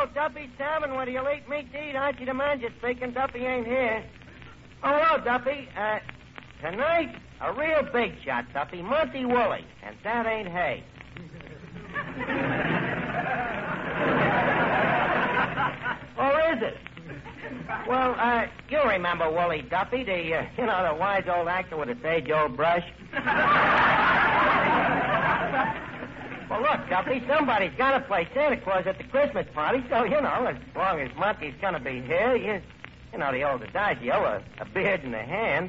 Hello, Duffy Salmon. What do you eat meat to eat? Archie the manager speaking. Duffy ain't here. Oh, hello, Duffy. Tonight, a real big shot, Duffy. Monty Woolley. And that ain't hay. Or is it? Well, you remember Woolley, Duffy, the wise old actor with a sage-old brush? Well, look, Duffy, somebody's got to play Santa Claus at the Christmas party, so, as long as Monty's going to be here, the old adagio, a beard in the hand.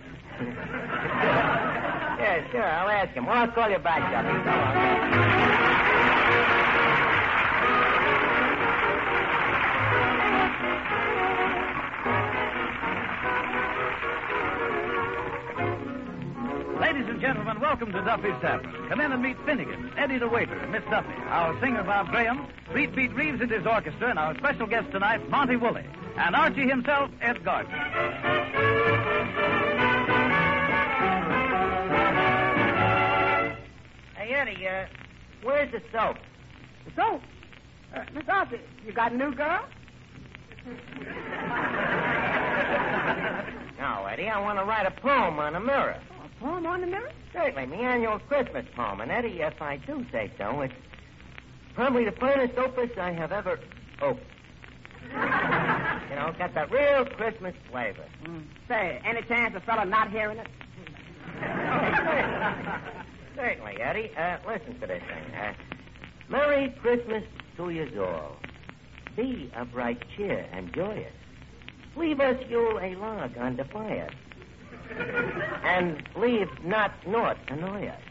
Yeah, sure, I'll ask him. Well, I'll call you back, Duffy. So long. Ladies and gentlemen, welcome to Duffy's Tavern. Come in and meet Finnegan, Eddie the waiter, and Miss Duffy, our singer Bob Graham, Beat Reeves and his orchestra, and our special guest tonight, Monty Woolley, and Archie himself, Ed Gardner. Hey, Eddie, where's the soap? The soap? Miss Archie, you got a new girl? No, Eddie, I want to write a poem on a mirror. Poem on the mirror? Certainly, my annual Christmas poem. And, Eddie, if I do say so, it's probably the finest opus I have ever opened. Got that real Christmas flavor. Say, any chance of a fella not hearing it? Certainly, Eddie. Listen to this thing. Merry Christmas to yous all. Be of bright cheer and joyous. Leave us Yule a log on the fire. And leave not naught annoy us.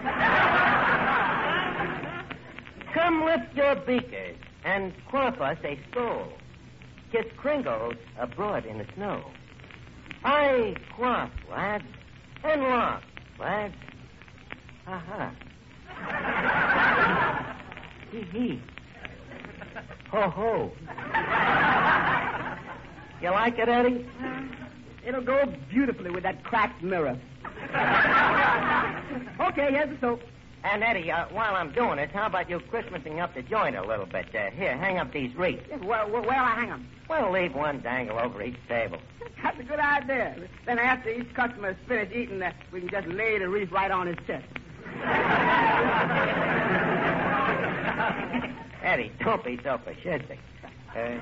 Come lift your beakers and quaff us a skull. Kiss Kringles abroad in the snow. I quaff, lads, and laugh, lads. Ha-ha. Hee-hee. Ho-ho. You like it, Eddie? It'll go beautifully with that cracked mirror. Okay, here's the soap. And, Eddie, while I'm doing this, how about you Christmasing up the joint a little bit? Here, hang up these wreaths. Yes, where'll I hang them? Well, leave one dangle over each table. That's a good idea. Then after each customer is finished eating, we can just lay the wreath right on his chest. Eddie, don't be so fascistic. Say,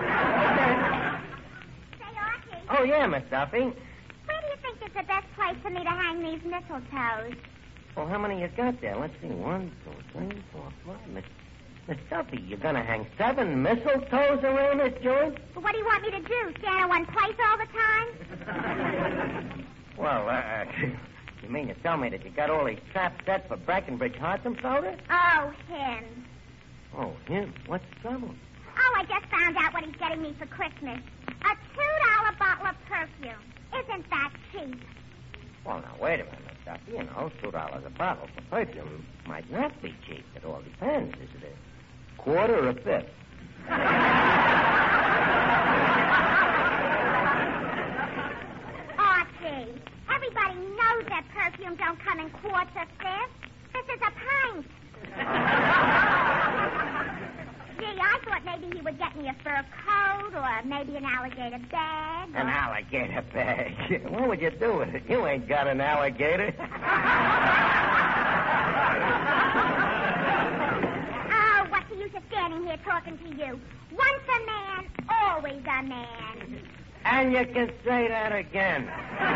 Archie. Oh, yeah, Miss Duffy. Where do you think is the best place for me to hang these mistletoes? Well, how many you got there? Let's see. 1, 2, 3, 4, 5. Miss Duffy, you're going to hang 7 mistletoes around this joint? Well, what do you want me to do? Stand in one place all the time? Well, you mean to tell me that you got all these traps set for Breckenridge Hartzenfelder? Oh, him. Oh, him? What's the trouble? Oh, I just found out what he's getting me for Christmas. A $2 bottle of perfume. Isn't that cheap? Well, now, wait a minute, Miss Duffy. $2 a bottle for perfume might not be cheap. It all depends. Is it a quarter or a fifth? Archie, everybody knows that perfume don't come in quarts or fifths. This is a pint. Gee, I thought maybe he would get me a fur coat or maybe an alligator bag. An alligator bag? What would you do with it? You ain't got an alligator. Oh, what's the use of standing here talking to you? Once a man, always a man. And you can say that again.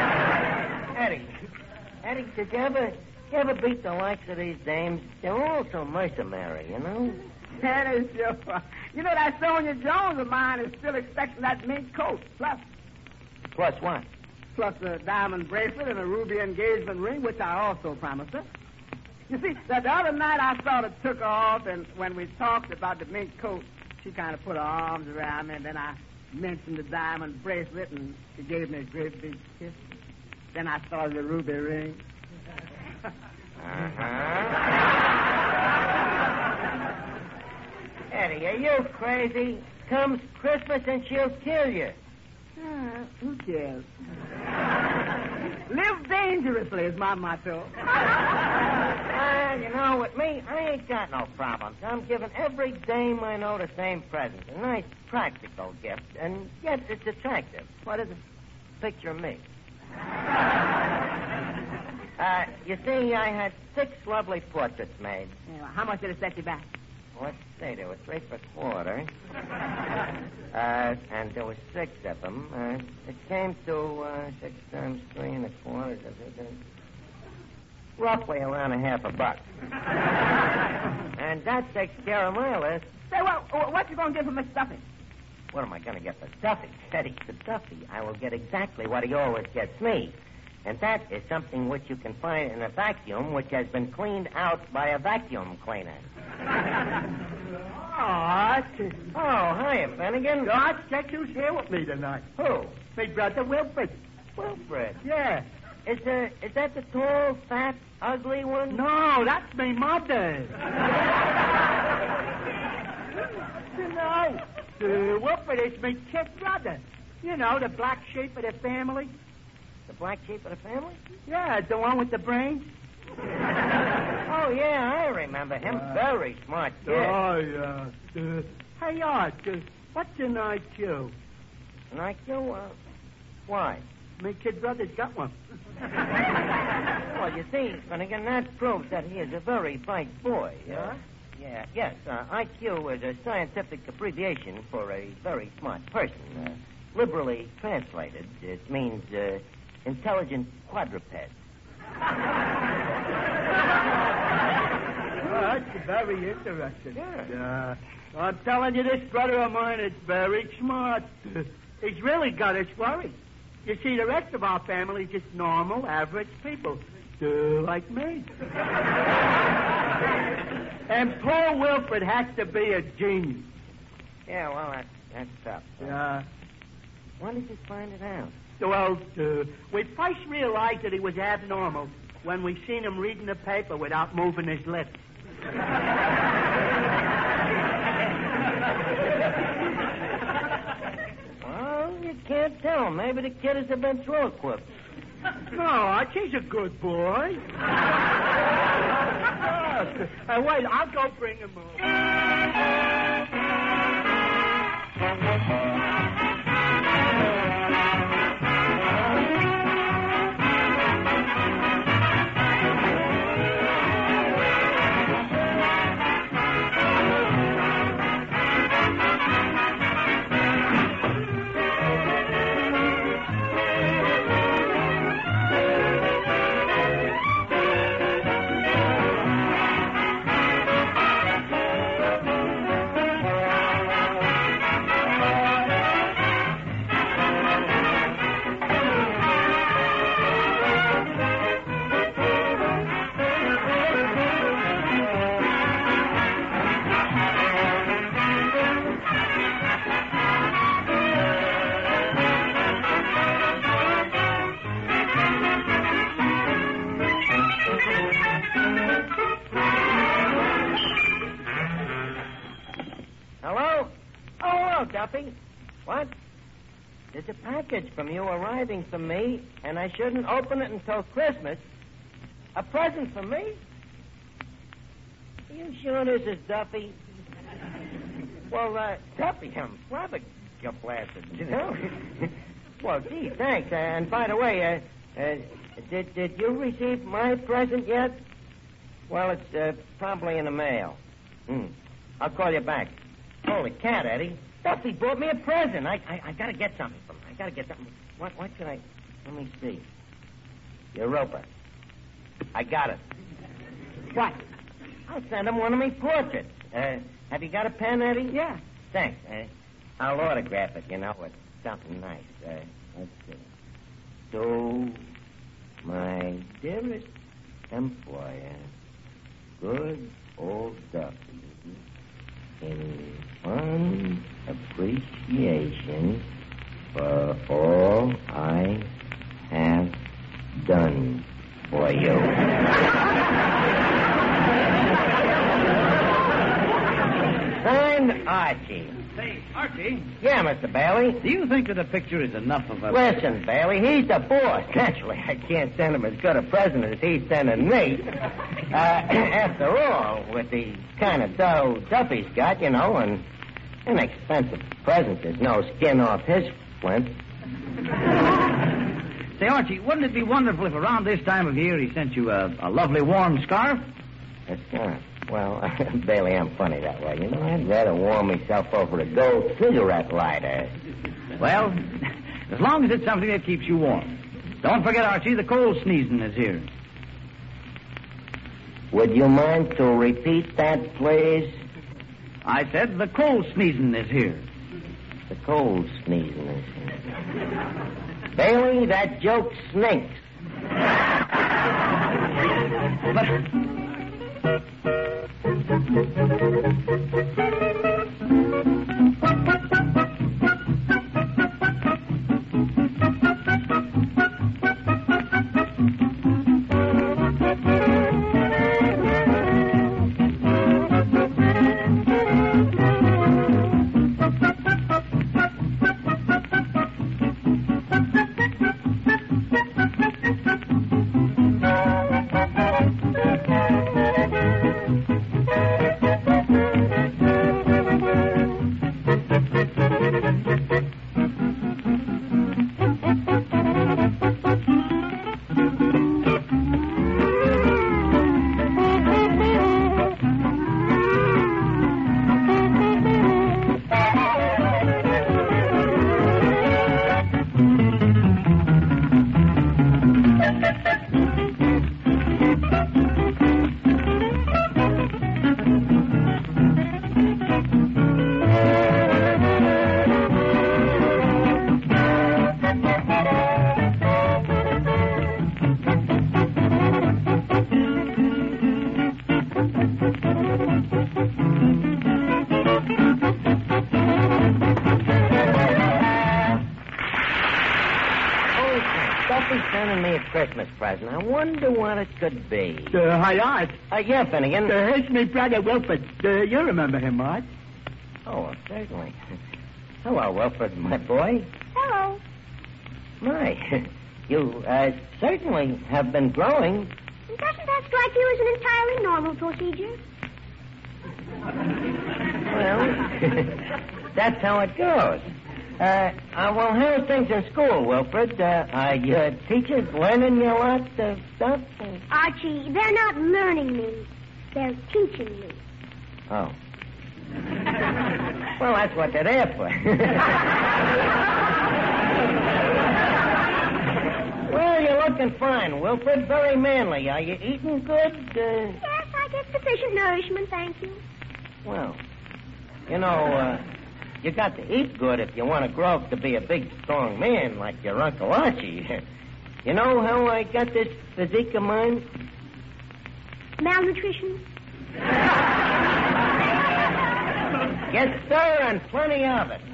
Eddie, did you ever beat the likes of these dames? They're all so mercenary, That is sure. That Sonia Jones of mine is still expecting that mink coat. Plus what? Plus a diamond bracelet and a ruby engagement ring, which I also promised her. You see, the other night I sort of took her off, and when we talked about the mink coat, she kind of put her arms around me, and then I mentioned the diamond bracelet, and she gave me a great big kiss. Then I saw the ruby ring. Eddie, are you crazy? Comes Christmas and she'll kill you. Who cares? Live dangerously is my motto. You know, with me, I ain't got no problems. I'm giving every dame I know the same present. A nice, practical gift. And, yes, it's attractive. What is it? Picture me. You see, I had 6 lovely portraits made. Yeah, well, how much did it set you back? Let's see, there were 3 per quarter. And there were 6 of them. It came to 6 times 3 1/4. Roughly around $50. And that takes care of my list. Say, well, what you going to give for Miss Duffy? What am I going to get for Duffy? Eddie, for Duffy, I will get exactly what he always gets me. And that is something which you can find in a vacuum which has been cleaned out by a vacuum cleaner. Oh, hiya, Finnegan. George, guess who's here with me tonight? Who? My brother Wilfred. Wilfred. Yeah. Is that the tall, fat, ugly one? No, that's my mother. You know, Wilfred is my kid brother. You know, the black sheep of the family. The black sheep of the family? Yeah, the one with the brains. Oh, yeah, I remember him. Very smart kid. Oh, yeah. Hey, Art, what's an IQ? An IQ? Why? My kid brother's got one. Well, you see, Finnegan, that proves that he is a very bright boy. Yeah? Yes. IQ is a scientific abbreviation for a very smart person. Liberally translated, it means intelligent quadruped. That's very interesting. Yeah. I'm telling you, this brother of mine is very smart. He's really got his worries. You see, the rest of our family is just normal, average people. Like me. And poor Wilfred has to be a genius. Yeah, well, that's tough. Yeah. When did you find it out? Well, we first realized that he was abnormal when we seen him reading the paper without moving his lips. Well, you can't tell. Maybe the kid is a ventriloquist. No, he's a good boy. Wait, I'll go bring him over. Duffy. What? There's a package from you arriving for me, and I shouldn't open it until Christmas. A present for me? Are you sure this is Duffy? Well, Duffy, I'm flabbergasted, you know. Well, gee, thanks. And by the way, did you receive my present yet? Well, it's probably in the mail. I'll call you back. Holy cat, Eddie. Duffy bought me a present. I gotta get something from him. I gotta get something. What should I... Let me see. Europa. I got it. What? I'll send him one of me portraits. Have you got a pen, Eddie? Yeah. Thanks. I'll autograph it, you know, with something nice. Let's see. To my dearest employer, good old Duffy, in fond appreciation for all I have done for you. Signed, and Archie. Say, Archie, Yeah, Mr. Bailey. do you think that a picture is enough of a... Listen, Bailey, he's the boss. Naturally, I can't send him as good a present as he's sending me. After all, with the kind of dough Duffy's got, you know, an inexpensive present, there's no skin off his flint. Say, Archie, wouldn't it be wonderful if around this time of year he sent you a lovely warm scarf? A scarf. Well, Bailey, I'm funny that way. You know, I'd rather warm myself over a gold cigarette lighter. Well, as long as it's something that keeps you warm. Don't forget, Archie, the cold sneezing is here. Would you mind to repeat that, please? I said the cold sneezing is here. The cold sneezing is here. Bailey, that joke stinks. Duffy's sending me a Christmas present. I wonder what it could be. Hi, Art. Yeah, Finnegan. Here's my brother, Wilfred. You remember him, Art? Oh, well, certainly. Hello, Wilfred, my boy. Hello. My, you certainly have been growing. Doesn't that strike you as an entirely normal procedure? Well, that's how it goes. Well, how are things in school, Wilfred? Are your teachers learning you a lot of stuff? Archie, they're not learning me. They're teaching me. Oh. Well, that's what they're there for. Well, you're looking fine, Wilfred. Very manly. Are you eating good? Yes, I get sufficient nourishment, thank you. Well, you know, you got to eat good if you want to grow up to be a big, strong man like your Uncle Archie. You know how I got this physique of mine? Malnutrition? Yes, sir, and plenty of it.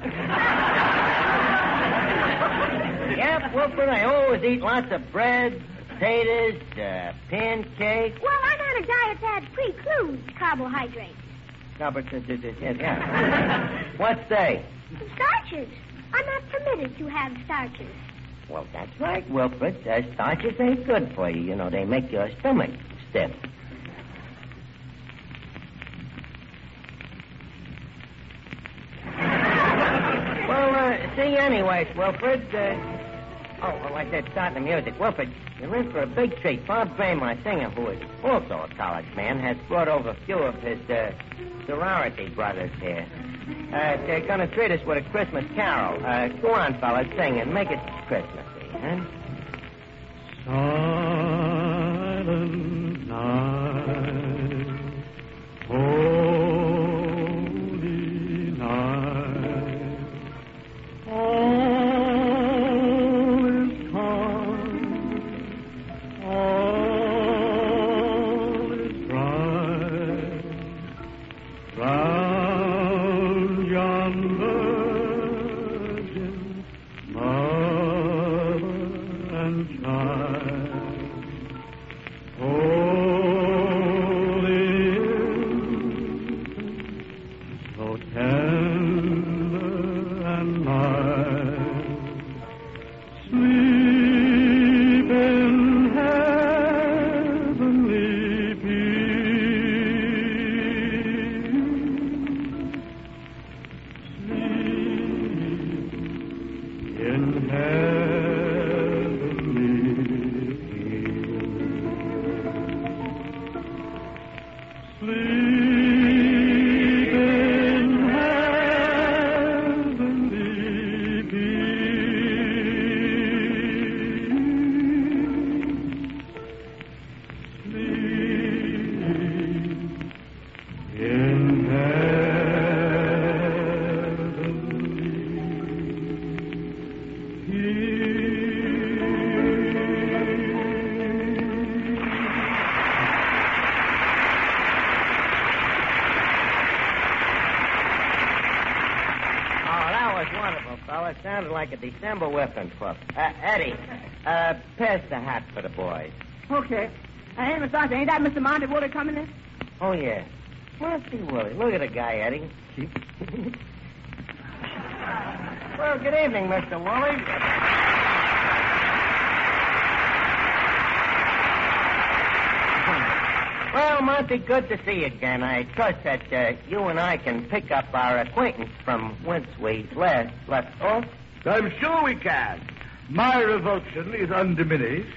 Yep, Wilfred, I always eat lots of bread, potatoes, pancakes. Well, I'm on a diet that precludes carbohydrates. Yeah. What say? Starches. I'm not permitted to have starches. Well, that's right, Wilfred. Starches ain't good for you. You know, they make your stomach stiff. Well, see you anyways, Wilfred. I said start the music. Wilfred, you're in for a big treat. Bob Graham, my singer, who is also a college man, has brought over a few of his sorority brothers here. They're going to treat us with a Christmas carol. Go on, fellas, sing and make it Christmassy, huh? Silent night, holy night, all is calm, all is bright, round yonder virgin mother and child. Holy infant, so tender and mild. Sleep in heavenly peace. Sleep in heavenly peace. Sleep. Sounded like a December whipping pup. Eddie, pass the hat for the boys. Okay. Hey, Mr. Arthur, ain't that Mr. Monty Woolley coming in? Oh, yeah. Monty Woolley. Look at the guy, Eddie. Well, good evening, Mr. Woolley. Well, Monty, good to see you again. I trust that you and I can pick up our acquaintance from whence we left off. I'm sure we can. My revulsion is undiminished.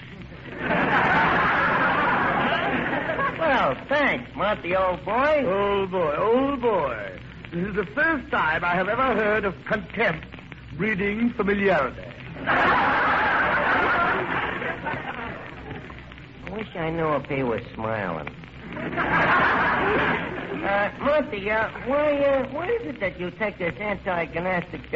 Well, thanks, Monty, old boy. Old boy, old boy. This is the first time I have ever heard of contempt breeding familiarity. I wish I knew if he was smiling. Monty, why is it that you take this antagonistic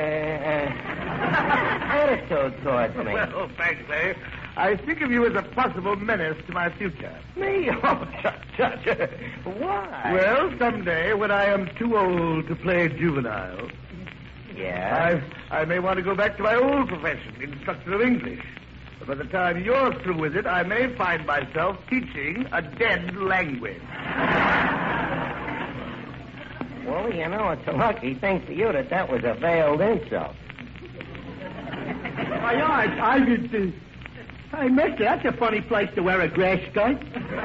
attitude towards me? Well, frankly, I think of you as a possible menace to my future. Me? Oh, Judge. Why? Well, someday when I am too old to play juvenile, yeah, I may want to go back to my old profession, instructor of English. But by the time you're through with it, I may find myself teaching a dead language. Well, you know, it's a lucky thing for you that was a veiled insult. Hey, mister, that's a funny place to wear a grass skirt.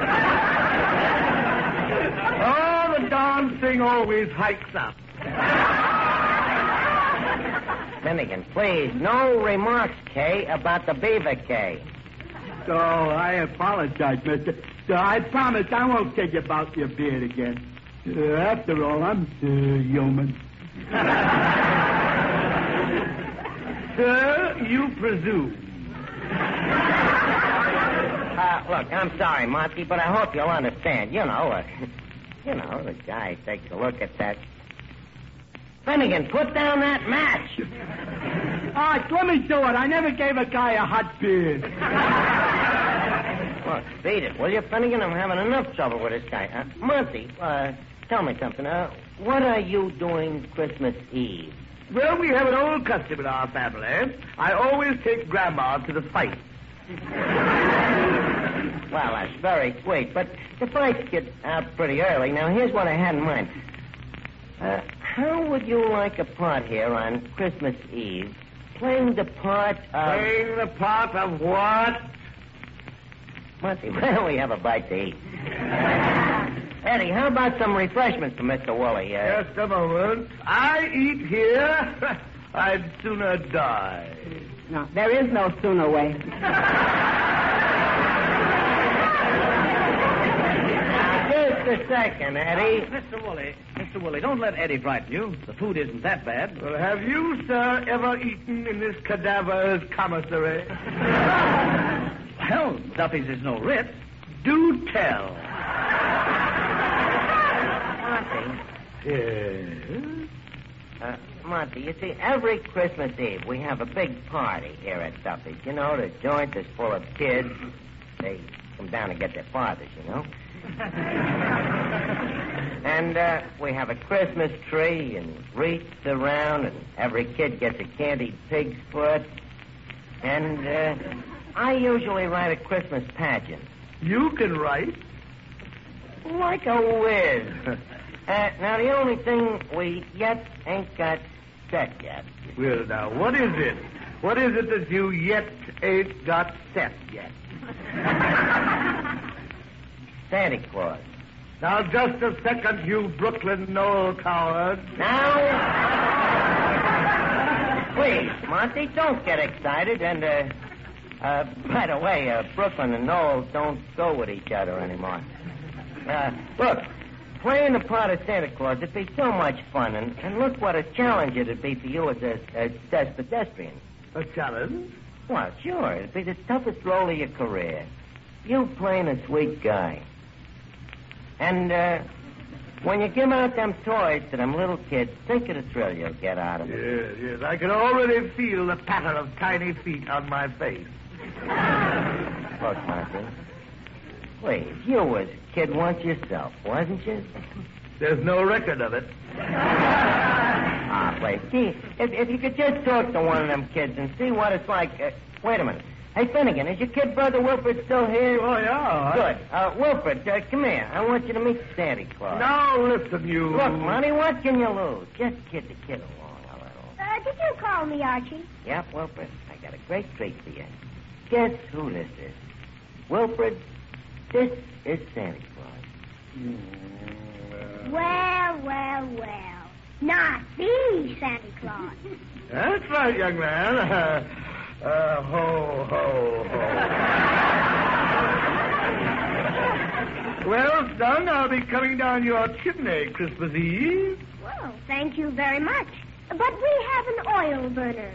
Oh, the darn thing always hikes up. Finnegan, please, no remarks, Kay, about the beaver, Kay. So, I apologize, mister. So, I promise I won't tell you about your beard again. After all, I'm human. Sir, you presume. Look, I'm sorry, Monty, but I hope you'll understand. You know, the guy takes a look at that. Finnegan, put down that match. All right, let me do it. I never gave a guy a hot beard. Look, beat it, will you, Finnegan? I'm having enough trouble with this guy. Monty, tell me something. What are you doing Christmas Eve? Well, we have an old custom in our family. I always take Grandma to the fight. Well, that's very sweet, but the fights get out pretty early. Now, here's what I had in mind. How would you like a part here on Christmas Eve? Playing the part of... Playing the part of what? Monty, why don't we have a bite to eat? Eddie, how about some refreshments for Mr. Woolley? Just a moment. I eat here. I'd sooner die. No, there is no sooner way. Just a second, Eddie. Mr. Woolley, don't let Eddie frighten you. The food isn't that bad. Well, have you, sir, ever eaten in this cadaver's commissary? Well, Duffy's is no Ritz. Do tell. Monty. Yes? Monty, you see, every Christmas Eve we have a big party here at Duffy's. You know, the joint is full of kids. They come down to get their fathers, you know. And we have a Christmas tree and wreaths around, and every kid gets a candied pig's foot. And I usually write a Christmas pageant. You can write? Like a whiz. Now, the only thing we yet ain't got set yet. Well, now, what is it? What is it that you yet ain't got set yet? Santa Claus. Now, just a second, you Brooklyn Knoll coward. Now, please, Monty, don't get excited. And, by the way, Brooklyn and Knoll don't go with each other anymore. Look, playing the part of Santa Claus would be so much fun, and look what a challenge it'd be for you as a pedestrian. A challenge? Well, sure, it'd be the toughest role of your career. You playing a sweet guy. And, when you give out them toys to them little kids, think of the thrill you'll get out of it. Yes. I can already feel the patter of tiny feet on my face. Look, Monty, please, you was a kid once yourself, wasn't you? There's no record of it. Please, gee, if you could just talk to one of them kids and see what it's like. Wait a minute. Hey, Finnegan, is your kid brother Wilfred still here? Oh, yeah. Good. Wilfred, come here. I want you to meet Santa Claus. Now, listen, you... Look, Monty, what can you lose? Just kid the kid along a little. Did you call me, Archie? Yep, Wilfred, I got a great treat for you. Guess who this is? Wilfred, this is Santa Claus. Well. Not the Santa Claus. That's right, young man. Ho, ho, ho. Well, son, I'll be coming down your chimney Christmas Eve. Well, thank you very much. But we have an oil burner.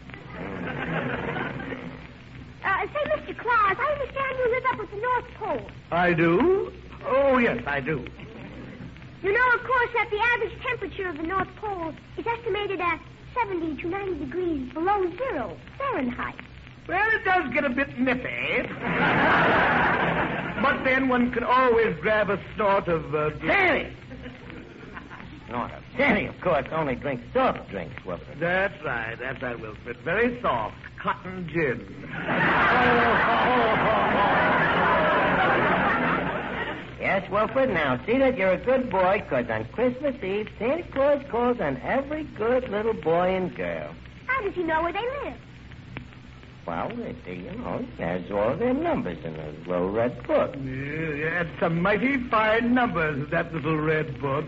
Say, Mr. Claus, I understand you live up at the North Pole. I do? Oh, yes, I do. You know, of course, that the average temperature of the North Pole is estimated at 70 to 90 degrees below zero Fahrenheit. Well, it does get a bit nippy. But then one can always grab a snort of... Sandy! Snort of Sandy, of course, only drinks soft drinks, Wilfred. That's right, Wilfred. Very soft. Cotton gin. Yes, Wilfred, now see that you're a good boy, because on Christmas Eve, Santa Claus calls on every good little boy and girl. How does he know where they live? Well, he has all their numbers in a little red book. Yeah, and some mighty fine numbers, that little red book.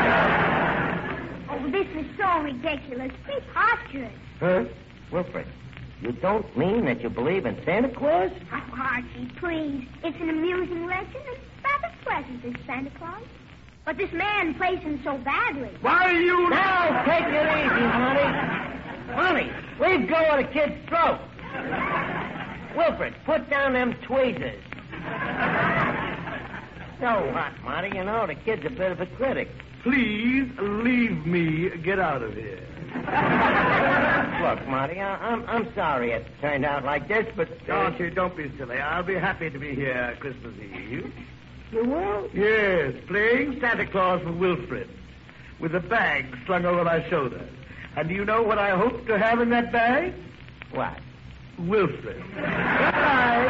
Oh, this is so ridiculous. Preposterous. Huh? Wilfred, you don't mean that you believe in Santa Claus? Oh, Archie, please. It's an amusing legend and rather pleasant, this Santa Claus. But this man plays him so badly. Why, you... Now, take it easy, Monty. Monty, leave go of the kid's throat. Wilfred, put down them tweezers. So what, Monty? You know, the kid's a bit of a critic. Please leave me get out of here. Look, Monty, I'm sorry it turned out like this, but... Archie, don't be silly. I'll be happy to be here Christmas Eve. You will? Yes, playing Santa Claus for Wilfred, with a bag slung over my shoulder. And do you know what I hope to have in that bag? What? Wilfred. Goodbye.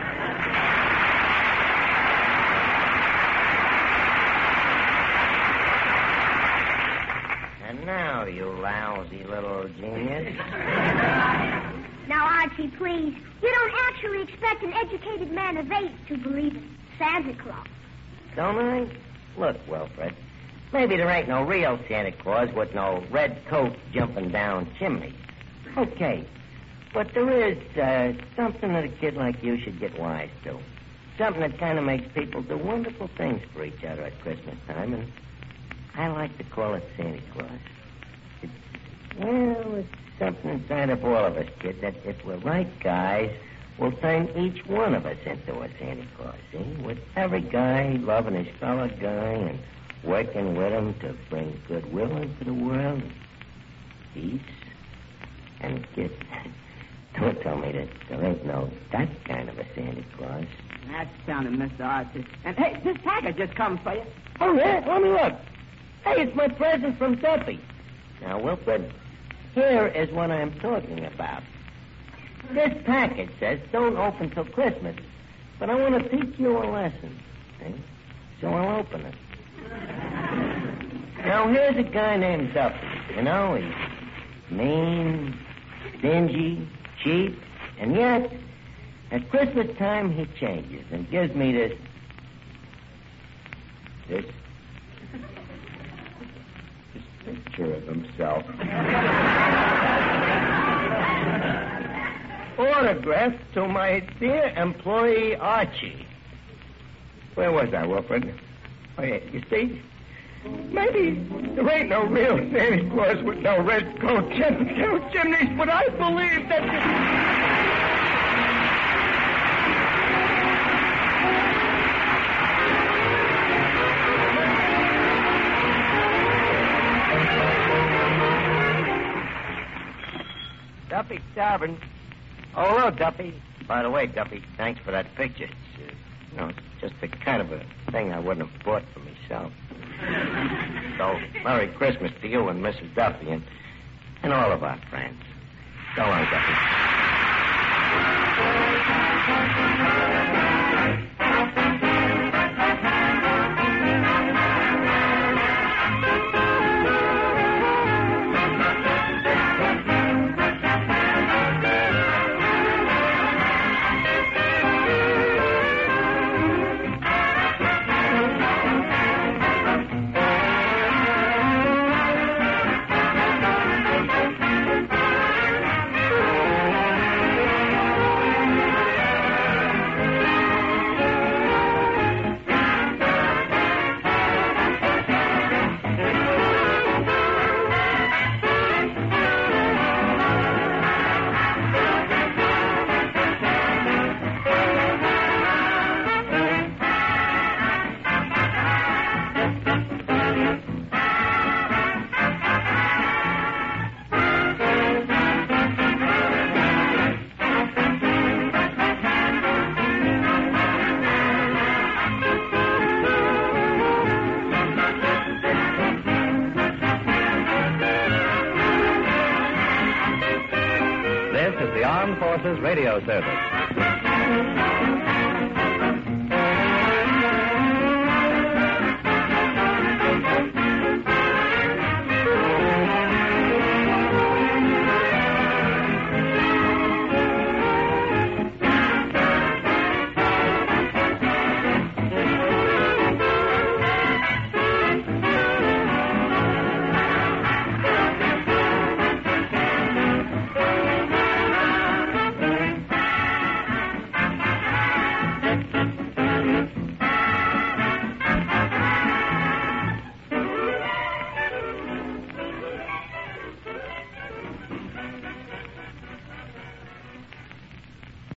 And now, you lousy little genius. Now, Archie, please. You don't actually expect an educated man of 8 to believe in Santa Claus. Don't I? Look, Wilfred, maybe there ain't no real Santa Claus with no red coat jumping down chimneys. Okay, but there is something that a kid like you should get wise to. Something that kind of makes people do wonderful things for each other at Christmas time, and I like to call it Santa Claus. It's something inside of all of us, kid, that if we're right guys, we'll turn each one of us into a Santa Claus, see? With every guy loving his fellow guy and working with him to bring goodwill into the world, peace, and kid, don't tell me that there ain't no that kind of a Santa Claus. That's sounding, Mr. Archie. And, hey, this package just comes for you. Oh, yeah? Let me look. Hey, it's my present from Duffy. Now, Wilfred, here is what I'm talking about. This package says don't open till Christmas, but I want to teach you a lesson. See? So I'll open it. Now, here's a guy named Duffy. You know, he's mean, stingy, cheap, and yet, at Christmas time, he changes and gives me this picture of himself. Autographed to my dear employee, Archie. Where was I, Wilfred? Oh, yeah, you see? Maybe there ain't no real Santa Claus with no red coat, chimneys, but I believe that... Duffy Tavern. Oh, hello, Duffy. By the way, Duffy, thanks for that picture. It's just the kind of a thing I wouldn't have bought for myself. So, Merry Christmas to you and Mrs. Duffy and all of our friends. So long, Duffy. This is the Armed Forces Radio Service.